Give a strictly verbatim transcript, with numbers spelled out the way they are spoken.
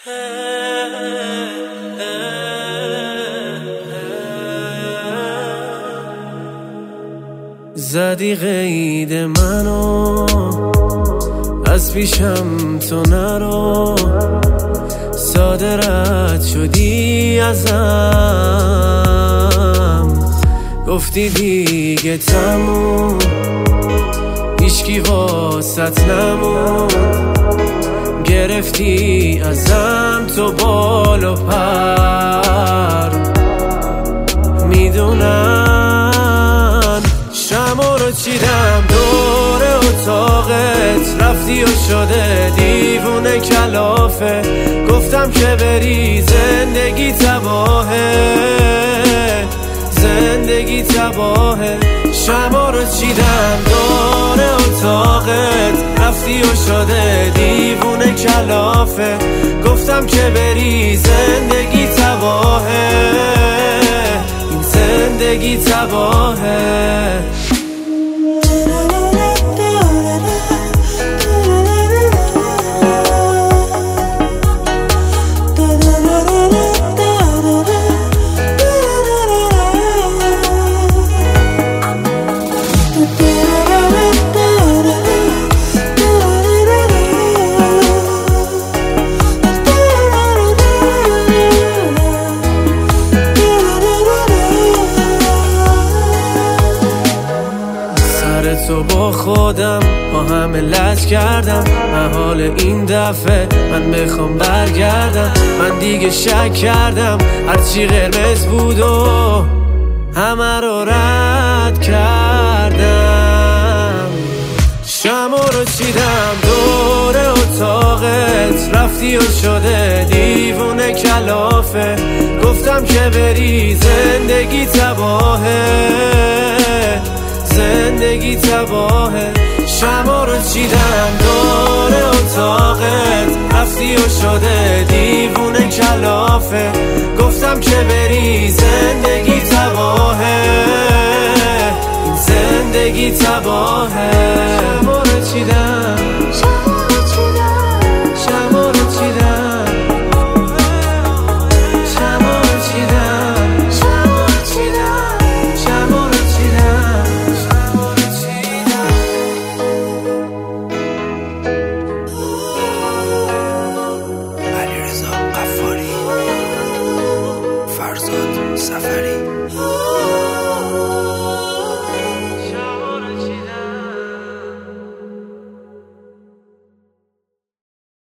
زدی قید منو، از پیشم تو نرو، ساده رد شدی ازم، گفتی دیگه تموم، هیچکی واسط نموند، گرفتی ازم تو بال و پر. میدونم شمع رو چیدم دور اتاقت، رفتی و شده دیوونه کلافه، گفتم که بری زندگی تباهه، زندگی تباهه. شمع رو چیدم دور اتاقت، رفتی و شده دیوونه کلافه، گفتم که بری زندگی تباهه، این زندگی تباهه. تو با خودم با همه لج کردم، من حال این دفعه من بخوام برگردم، من دیگه شک کردم هرچی قرمز بود و همه رو رد کردم. شمع رو چیدم دور اتاقت، رفتی و شده دیوونه کلافه، گفتم که بری زندگی تباهه، زندگی تباهه. شمع رو چیدم دور اتاقت، رفتی و شده دیوونه کلافه، گفتم که بری زندگی تباهه، این زندگی تباهه.